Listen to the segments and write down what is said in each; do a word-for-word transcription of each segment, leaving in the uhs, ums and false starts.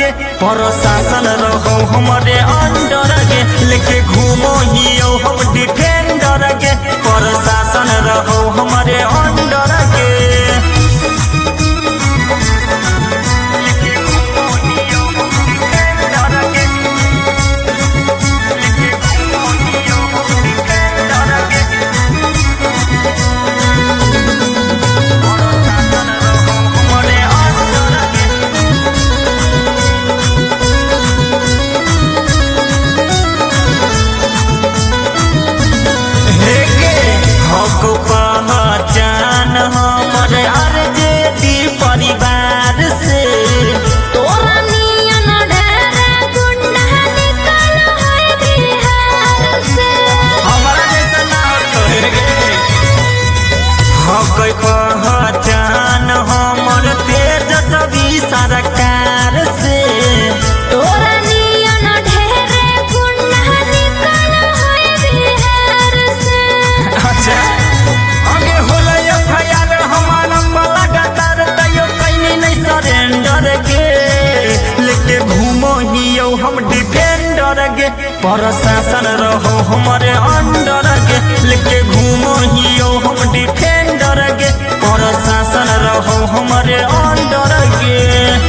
गे प्रशासन रहो हमारे अंडर गे लेके घूमो हियो हम डिफेंडर गे प्रशासन रहो हमारे अंडर गे पहचान हमारे आरजेडी परिवार से तोरा नियन ढेरे गुंडा निकल है बिहार से हमारा जैसा ना कहेंगे हक पहचान हमारे तेजस्वी सरकार से तोरा नियन ढेरे गुंडा निकल है बिहार से अच्छा लेके घूमो हियो हम डिफेंडर गे प्रशासन रहो हमारे अंडर गे लेके घूमो हियो हम डिफेंडर गे प्रशासन रहो हमारे अंडर गे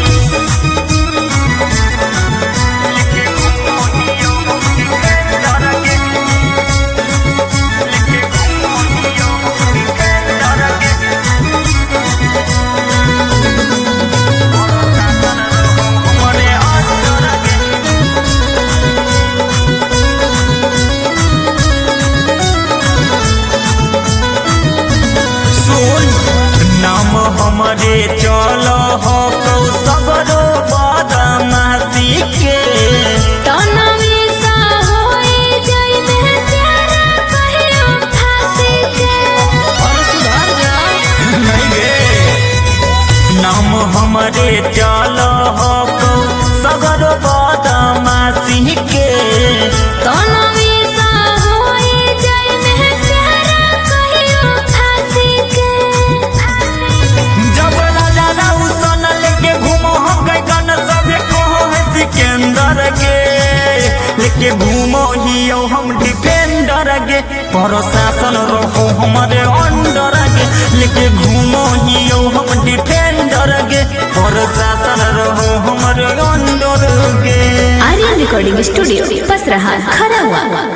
नाम हमारे चलो हो तो सबरो बदमाशी के तनवी सा होई जइबे तेरा कहियो फांसी के और सुधर जा नहीं गे नाम हमारे चलो हो तो सबरो बदमाशी के तनवी सा होई जइबे तेरा कहियो फांसी के लेके घूमो हियो हम डिफेंडर गे प्रशासन रहो हमारे अंडर गे लेके घूमो हियो हम डिफेंडर गे प्रशासन रहो हमारे अंडर गे आर्यन रिकॉर्डिंग स्टूडियो पसरहा खरा हुआ।